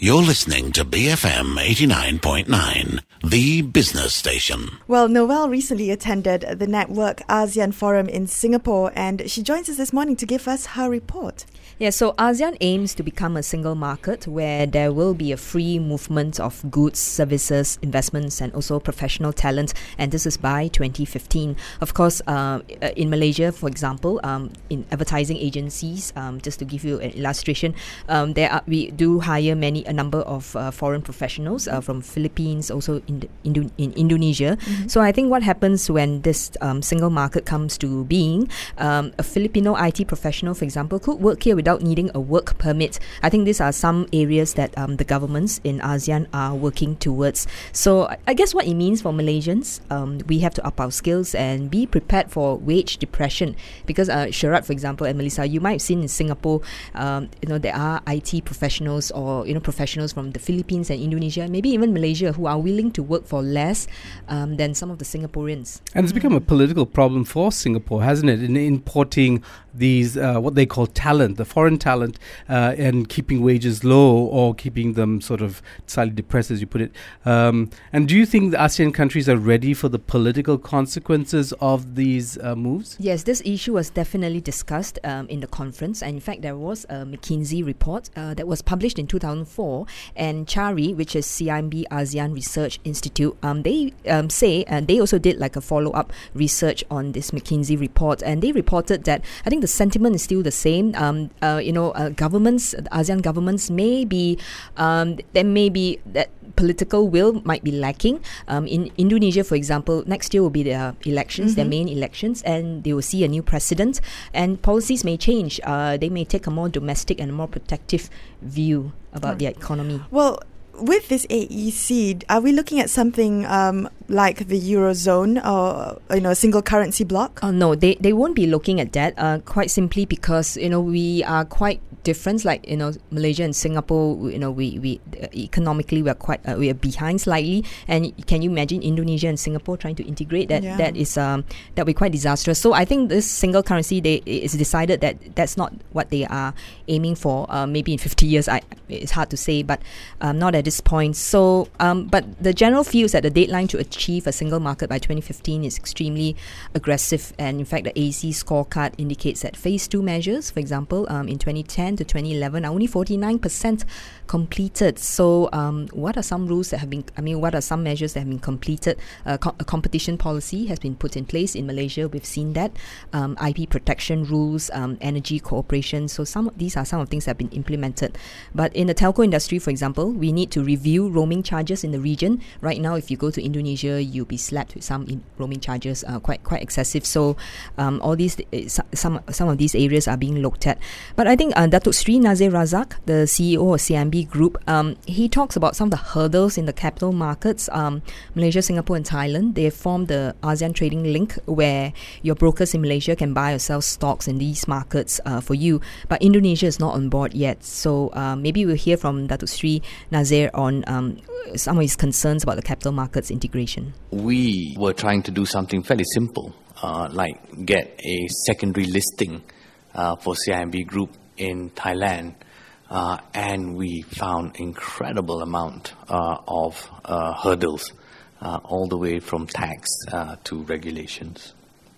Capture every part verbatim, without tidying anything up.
You're listening to B F M eighty-nine point nine, the business station. Well, Noelle recently attended the Network ASEAN Forum in Singapore, and she joins us this morning to give us her report. Yeah, so ASEAN aims to become a single market where there will be a free movement of goods, services, investments and also professional talent, and this is by twenty fifteen. Of course, uh, in Malaysia, for example, um, in advertising agencies, um, just to give you an illustration, um, there are, we do hire many, a number of uh, foreign professionals uh, from Philippines, also in, Indo- in Indonesia. Mm-hmm. So I think what happens when this um, single market comes to being, um, a Filipino I T professional, for example, could work here without needing a work permit. I think these are some areas that um, the governments in ASEAN are working towards. So I guess what it means for Malaysians, um, we have to up our skills and be prepared for wage depression. Because uh, Sharat, for example, and Melissa, you might have seen in Singapore, um, you know, there are I T professionals or you know professionals from the Philippines and Indonesia, maybe even Malaysia, who are willing to work for less um, than some of the Singaporeans. And it's become a political problem for Singapore, hasn't it, in importing these uh, what they call talent, the foreign talent, uh, and keeping wages low or keeping them sort of slightly depressed, as you put it. Um, and do you think the ASEAN countries are ready for the political consequences of these uh, moves? Yes, this issue was definitely discussed um, in the conference. And in fact, there was a McKinsey report uh, that was published in two thousand four, and CHARI, which is C I M B ASEAN Research Institute, um, they um, say, and they also did like a follow-up research on this McKinsey report, and they reported that I think the sentiment is still the same. Um, uh, you know, uh, governments, the ASEAN governments may be, um, there may be that political will might be lacking. Um, in Indonesia, for example, next year will be their elections, mm-hmm. their main elections, and they will see a new president, and policies may change. Uh, they may take a more domestic and more protective view about oh. their economy. Well, with this A E C, are we looking at something um, like the Eurozone or you know a single currency bloc? Oh no, they they won't be looking at that. Uh, quite simply because you know we are quite different. Like you know Malaysia and Singapore, you know we we uh, economically we are quite uh, we are behind slightly. And can you imagine Indonesia and Singapore trying to integrate? That yeah. that is um that will be quite disastrous. So I think this single currency, they it's decided that that's not what they are aiming for. Uh, maybe in fifty years, I it's hard to say, but um, not at this point. So, um, but the general view is that the deadline to achieve a single market by twenty fifteen is extremely aggressive. And in fact, the A E C scorecard indicates that phase two measures, for example, um, in twenty ten to twenty eleven, are only forty-nine percent completed. So, um, what are some rules that have been, I mean, what are some measures that have been completed? Uh, co- a competition policy has been put in place in Malaysia. We've seen that. Um, I P protection rules, um, energy cooperation. So, some these are some of the things that have been implemented. But in the telco industry, for example, we need to review roaming charges in the region. Right now, if you go to Indonesia, you'll be slapped with some in roaming charges, uh, quite quite excessive. So, um, all these uh, some some of these areas are being looked at. But I think uh, Datuk Sri Nazir Razak, the C E O of C I M B Group, um, he talks about some of the hurdles in the capital markets. Um, Malaysia, Singapore, and Thailand, they have formed the ASEAN Trading Link, where your brokers in Malaysia can buy or sell stocks in these markets uh, for you. But Indonesia is not on board yet. So uh, maybe we'll hear from Datuk Sri Nazir on um, some of his concerns about the capital markets integration. We were trying to do something fairly simple, uh, like get a secondary listing uh, for C I M B Group in Thailand, uh, and we found incredible amount uh, of uh, hurdles, uh, all the way from tax uh, to regulations.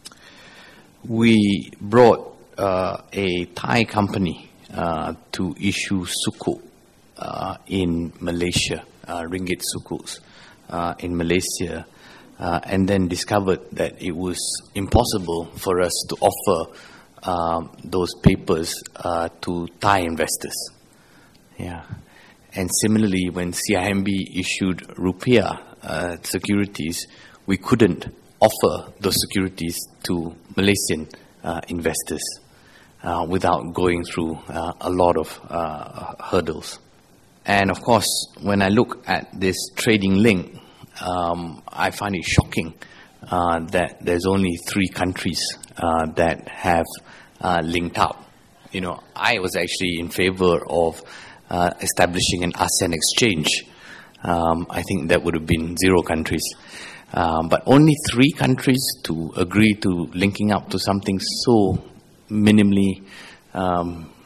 We brought uh, a Thai company uh, to issue sukuk Uh, in Malaysia, uh, ringgit sukuks uh, in Malaysia, uh, and then discovered that it was impossible for us to offer um, those papers uh, to Thai investors. Yeah, and similarly, when C I M B issued rupiah uh, securities, we couldn't offer those securities to Malaysian uh, investors uh, without going through uh, a lot of uh, hurdles. And of course, when I look at this trading link, um, I find it shocking uh, that there's only three countries uh, that have uh, linked up. You know, I was actually in favor of uh, establishing an ASEAN exchange. Um, I think that would have been zero countries. Um, but only three countries to agree to linking up to something so minimally um,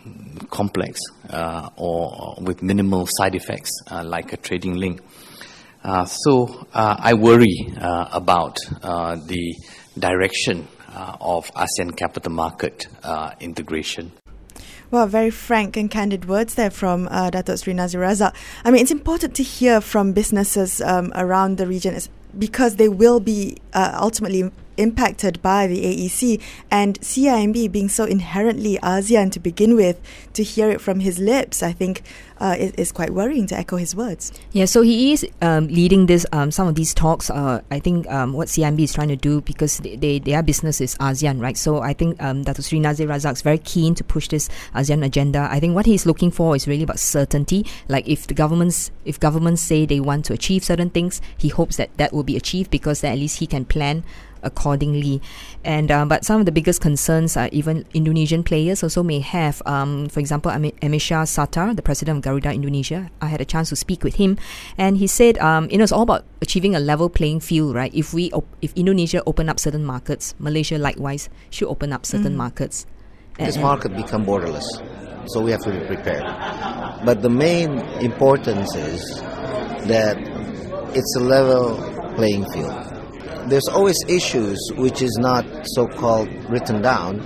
complex uh, or with minimal side effects, uh, like a trading link. Uh, so uh, I worry uh, about uh, the direction uh, of ASEAN capital market uh, integration. Well, very frank and candid words there from uh, Datuk Seri Nazir Razak. I mean, it's important to hear from businesses um, around the region as, because they will be uh, ultimately impacted by the A E C, and C I M B being so inherently ASEAN to begin with, to hear it from his lips, I think uh, is, is quite worrying, to echo his words. Yeah, so he is um, leading this um, some of these talks. Uh, I think um, what C I M B is trying to do, because they, they, their business is ASEAN, right? So I think um, Datuk Seri Nazir Razak is very keen to push this ASEAN agenda. I think what he's looking for is really about certainty. Like if the governments, if governments say they want to achieve certain things, he hopes that that will be achieved, because then at least he can plan accordingly. And uh, but some of the biggest concerns are even Indonesian players also may have. Um, for example, Am- Emesha Sattar, the president of Garuda Indonesia, I had a chance to speak with him, and he said, um, you know, it's all about achieving a level playing field, right? If we, op- if Indonesia open up certain markets, Malaysia likewise should open up certain mm. markets. This market become borderless, so we have to be prepared. But the main importance is that it's a level playing field. There's always issues which is not so-called written down,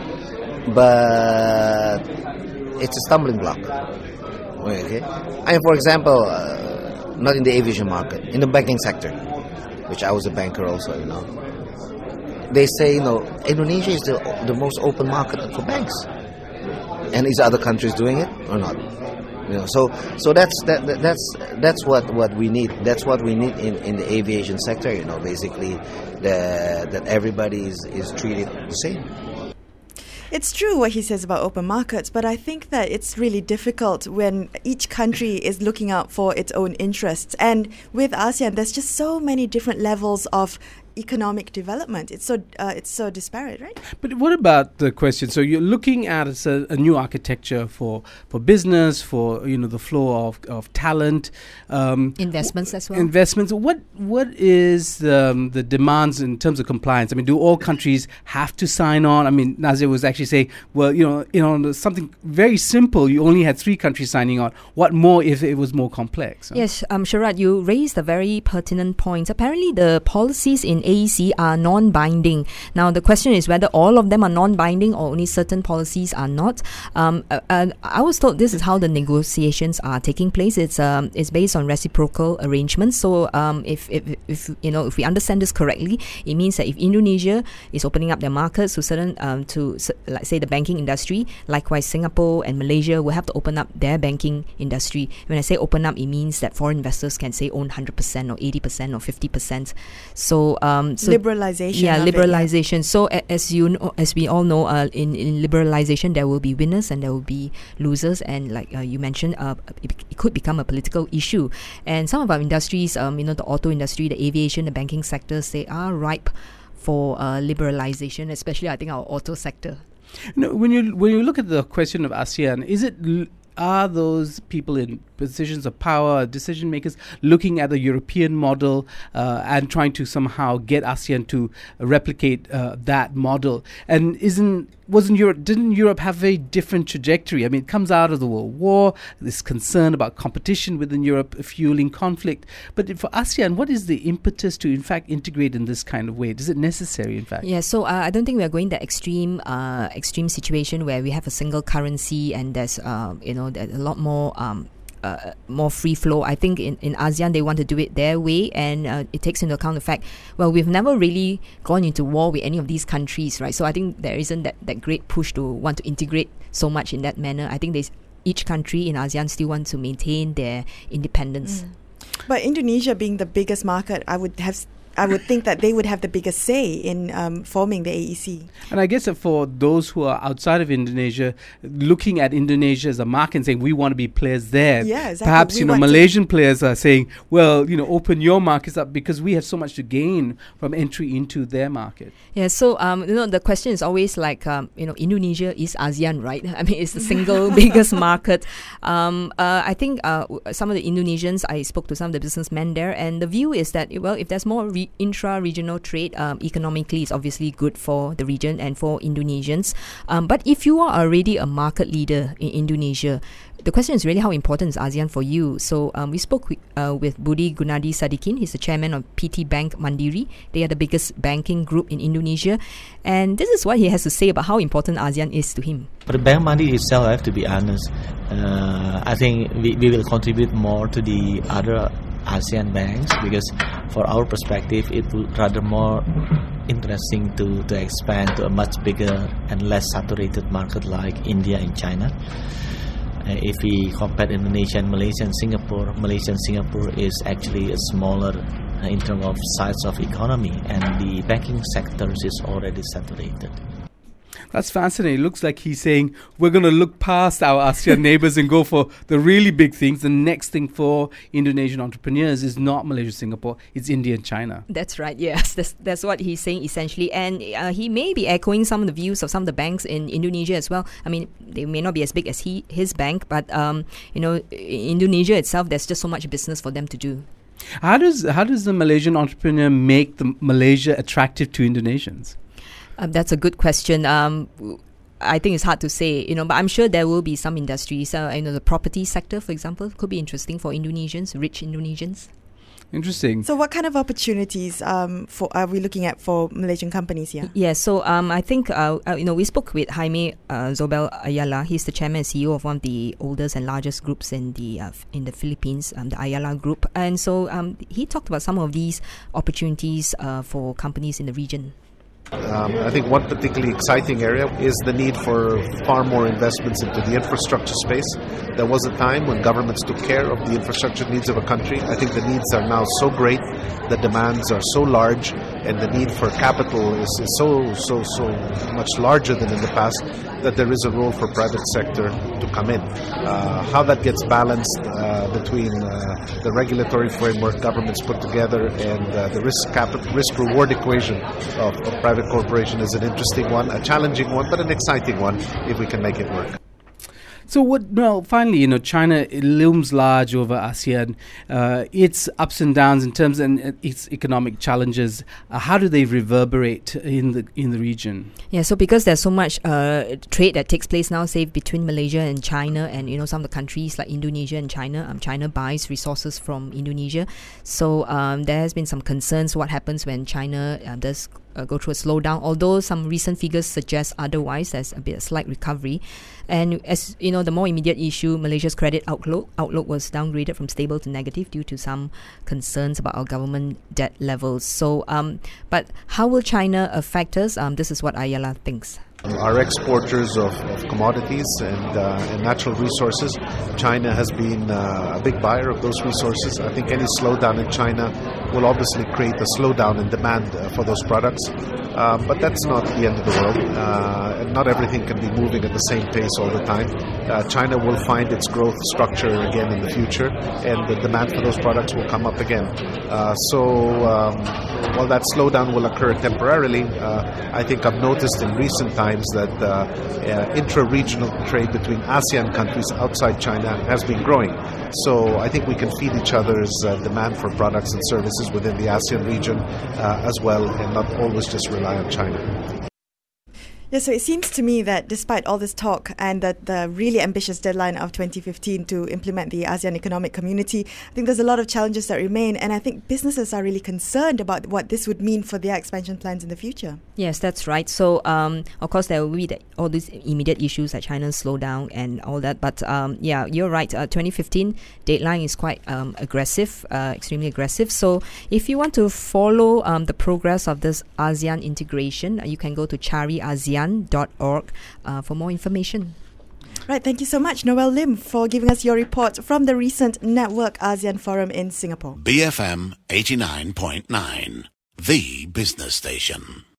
but it's a stumbling block. Okay, I mean, for example, uh, not in the aviation market, in the banking sector, which I was a banker also, you know. They say, you know, Indonesia is the the most open market for banks, and is other countries doing it or not? You know, so so that's that, that that's that's what, what we need. That's what we need in, in the aviation sector. You know, basically, the, that everybody is, is treated the same. It's true what he says about open markets, but I think that it's really difficult when each country is looking out for its own interests. And with ASEAN, there's just so many different levels of economic development. It's so uh, it's so disparate, right? But what about the question? So you're looking at a, a new architecture for, for business, for you know the flow of, of talent, um, investments as well. Investments. What what is um, the demands in terms of compliance? I mean, do all countries have to sign on? I mean, Nazir was actually saying, well, you know, you know, something very simple. You only had three countries signing on. What more if it was more complex? Huh? Yes, um, Sharad, you raised a very pertinent point. Apparently, the policies in A E C are non-binding. Now, the question is whether all of them are non-binding or only certain policies are not. Um, uh, uh, I was told this is how the negotiations are taking place. It's um, it's based on reciprocal arrangements. So, um, if, if if you know if we understand this correctly, it means that if Indonesia is opening up their markets to certain um, to like say the banking industry, likewise Singapore and Malaysia will have to open up their banking industry. When I say open up, it means that foreign investors can say own one hundred percent or eighty percent or fifty percent. So. Um, So liberalization. Yeah, liberalization. It, yeah. So a, as you know, as we all know, uh, in, in liberalization there will be winners and there will be losers, and like uh, you mentioned, uh, it, it could become a political issue. And some of our industries, um, you know, the auto industry, the aviation, the banking sectors, they are ripe for uh, liberalization, especially I think our auto sector. No, when you when you look at the question of ASEAN, is it l- are those people in positions of power, decision makers, looking at the European model uh, and trying to somehow get ASEAN to replicate uh, that model? And isn't wasn't Europe? Didn't Europe have a very different trajectory? I mean, it comes out of the World War. This concern about competition within Europe fueling conflict. But for ASEAN, what is the impetus to in fact integrate in this kind of way? Is it necessary, in fact? Yeah. So uh, I don't think we are going that extreme, uh, extreme situation where we have a single currency and there's, uh, you know, there's a lot more. Um, Uh, more free flow. I think in, in ASEAN they want to do it their way, and uh, it takes into account the fact, well, we've never really gone into war with any of these countries, right? So I think there isn't that, that great push to want to integrate so much in that manner. I think there's each country in ASEAN still want to maintain their independence. Mm. But Indonesia being the biggest market, I would have I would think that they would have the biggest say in um, forming the A E C. And I guess that for those who are outside of Indonesia, looking at Indonesia as a market and saying we want to be players there, yeah, exactly. perhaps we you know Malaysian players are saying, well, you know, open your markets up because we have so much to gain from entry into their market. Yeah. So um, you know, the question is always like, um, you know, Indonesia is ASEAN, right? I mean, it's the single biggest market. Um, uh, I think uh, some of the Indonesians, I spoke to some of the businessmen there, and the view is that, well, if there's more re- re- intra-regional trade um, economically is obviously good for the region and for Indonesians. Um, but if you are already a market leader in Indonesia, the question is really how important is ASEAN for you? So um, we spoke with, uh, with Budi Gunadi Sadikin. He's the chairman of P T Bank Mandiri. They are the biggest banking group in Indonesia. And this is what he has to say about how important ASEAN is to him. For the Bank Mandiri itself, I have to be honest, uh, I think we, we will contribute more to the other ASEAN banks, because for our perspective, it would rather more interesting to, to expand to a much bigger and less saturated market like India and China. Uh, if we compare Indonesia and Malaysia and Singapore, Malaysia and Singapore is actually a smaller uh, in terms of size of economy, and the banking sector is already saturated. That's fascinating. It looks like he's saying we're going to look past our ASEAN neighbors and go for the really big things. The next thing for Indonesian entrepreneurs is not Malaysia, Singapore, it's India and China. That's right, yes. That's, that's what he's saying essentially. And uh, he may be echoing some of the views of some of the banks in Indonesia as well. I mean, they may not be as big as he his bank, but, um, you know, Indonesia itself, there's just so much business for them to do. How does, how does the Malaysian entrepreneur make the Malaysia attractive to Indonesians? Um, that's a good question. Um, I think it's hard to say, you know, but I'm sure there will be some industries. Uh, you know, the property sector, for example, could be interesting for Indonesians, rich Indonesians. Interesting. So what kind of opportunities um, for are we looking at for Malaysian companies here? Yeah, so um, I think, uh, uh, you know, we spoke with Jaime uh, Zobel Ayala. He's the chairman and C E O of one of the oldest and largest groups in the uh, f- in the Philippines, um, the Ayala Group. And so um, he talked about some of these opportunities uh, for companies in the region. Um, I think one particularly exciting area is the need for far more investments into the infrastructure space. There was a time when governments took care of the infrastructure needs of a country. I think the needs are now so great, the demands are so large, and the need for capital is, is so, so, so much larger than in the past, that there is a role for private sector to come in. Uh, how that gets balanced uh, between uh, the regulatory framework governments put together and uh, the risk capital, risk-reward equation of, of private corporation is an interesting one, a challenging one, but an exciting one if we can make it work. So what? Well, finally, you know, China it looms large over ASEAN. Uh, its ups and downs in terms of uh, its economic challenges. Uh, how do they reverberate in the in the region? Yeah, so because there's so much uh, trade that takes place now, say between Malaysia and China, and you know some of the countries like Indonesia and China. Um, China buys resources from Indonesia, so um, there has been some concerns. What happens when China uh, does uh, go through a slowdown? Although some recent figures suggest otherwise, there's a bit of slight recovery. And as you know, the more immediate issue, Malaysia's credit outlook outlook was downgraded from stable to negative due to some concerns about our government debt levels. So, um, but how will China affect us? Um, this is what Ayala thinks. Our exporters of, of commodities and, uh, and natural resources, China has been uh, a big buyer of those resources. I think any slowdown in China will obviously create a slowdown in demand uh, for those products. Uh, but that's not the end of the world. Uh, and not everything can be moving at the same pace all the time. Uh, China will find its growth structure again in the future, and the demand for those products will come up again. Uh, so um, while that slowdown will occur temporarily, uh, I think I've noticed in recent times that uh, uh, intra-regional trade between ASEAN countries outside China has been growing. So I think we can feed each other's uh, demand for products and services within the ASEAN region uh, as well, and not always just rely on China. Yeah, so it seems to me that despite all this talk and that the really ambitious deadline of twenty fifteen to implement the ASEAN Economic Community, I think there's a lot of challenges that remain, and I think businesses are really concerned about what this would mean for their expansion plans in the future. Yes, that's right. So, um, of course, there will be the, all these immediate issues like China's slowdown and all that. But um, yeah, you're right. Uh, twenty fifteen deadline is quite um, aggressive, uh, extremely aggressive. So, if you want to follow um, the progress of this ASEAN integration, uh, you can go to chari asean dot org uh, for more information. Right, thank you so much, Noel Lim, for giving us your report from the recent Network ASEAN Forum in Singapore. B F M eighty-nine point nine, the business station.